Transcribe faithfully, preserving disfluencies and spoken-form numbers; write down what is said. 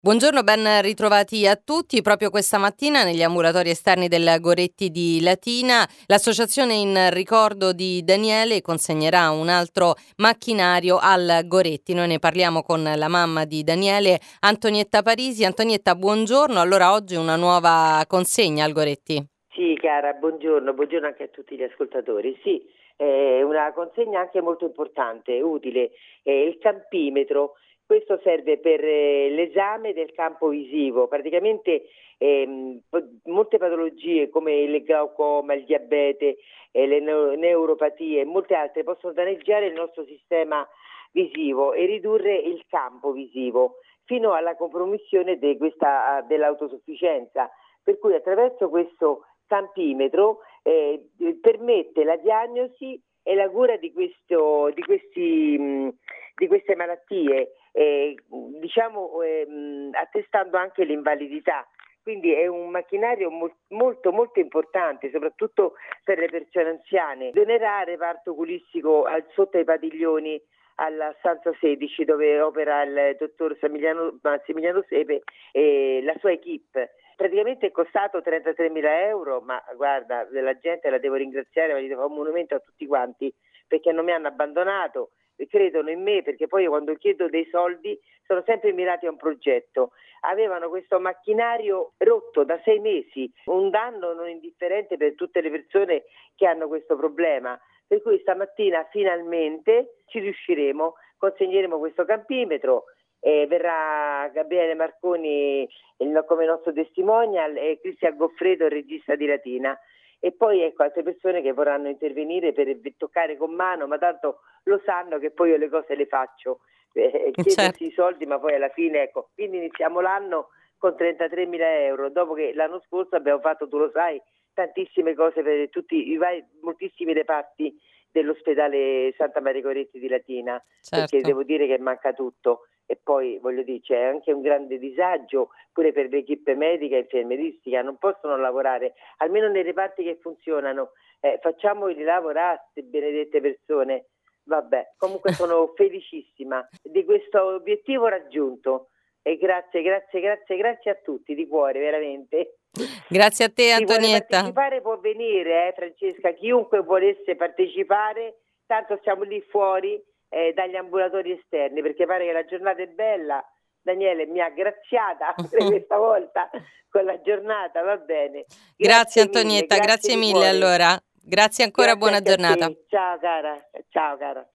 Buongiorno, ben ritrovati a tutti. Proprio questa mattina negli ambulatori esterni del Goretti di Latina, l'associazione in ricordo di Daniele consegnerà un altro macchinario al Goretti. Noi ne parliamo con la mamma di Daniele, Antonietta Parisi. Antonietta, buongiorno. Allora oggi una nuova consegna al Goretti. Sì, cara, buongiorno, buongiorno anche a tutti gli ascoltatori. Sì, è una consegna anche molto importante, utile, è il campimetro. Questo serve per eh, l'esame del campo visivo. Praticamente ehm, po- molte patologie come il glaucoma, il diabete, eh, le neo- neuropatie e molte altre possono danneggiare il nostro sistema visivo e ridurre il campo visivo fino alla compromissione de questa, dell'autosufficienza. Per cui attraverso questo campimetro eh, permette la diagnosi e la cura di, questo, di, questi, mh, di queste malattie, eh, diciamo eh, attestando anche l'invalidità. Quindi è un macchinario mo- molto molto importante, soprattutto per le persone anziane. Donerà il reparto oculistico al, sotto ai padiglioni alla stanza sedici dove opera il dottor Massimiliano, Massimiliano Sepe e la sua equipe. Praticamente è costato trentatremila euro, ma guarda, la gente la devo ringraziare, ma gli devo fare un monumento a tutti quanti perché non mi hanno abbandonato, credono in me, perché poi io quando chiedo dei soldi sono sempre mirati a un progetto. Avevano questo macchinario rotto da sei mesi, un danno non indifferente per tutte le persone che hanno questo problema. Per cui stamattina finalmente ci riusciremo, consegneremo questo campimetro. Eh, verrà Gabriele Marconi il, come nostro testimonial e Cristian Goffredo, il regista di Latina. E poi ecco altre persone che vorranno intervenire per toccare con mano, ma tanto lo sanno che poi io le cose le faccio, eh, chiedersi Certo. i soldi, ma poi alla fine ecco, quindi iniziamo l'anno con trentatremila euro, dopo che l'anno scorso abbiamo fatto, tu lo sai, tantissime cose per tutti i vari, moltissimi reparti dell'ospedale Santa Maria Goretti di Latina, perché Certo. devo dire che manca tutto. E poi voglio dire c'è anche un grande disagio pure per l'equipe medica e infermieristica, non possono lavorare almeno nei reparti che funzionano. Eh, facciamoli lavorare queste benedette persone. Vabbè, comunque sono felicissima di questo obiettivo raggiunto e grazie, grazie, grazie, grazie a tutti di cuore, veramente. Grazie a te, Chi vuole Antonietta. partecipare può venire, eh, Francesca, chiunque volesse partecipare, tanto siamo lì fuori eh, dagli ambulatori esterni, perché pare che la giornata è bella. Daniele mi ha graziata pure questa volta con la giornata, va bene. Grazie Grazie mille, Antonietta, grazie grazie di mille cuore. allora. Grazie ancora, Grazie buona anche a giornata. te. Ciao cara, ciao cara.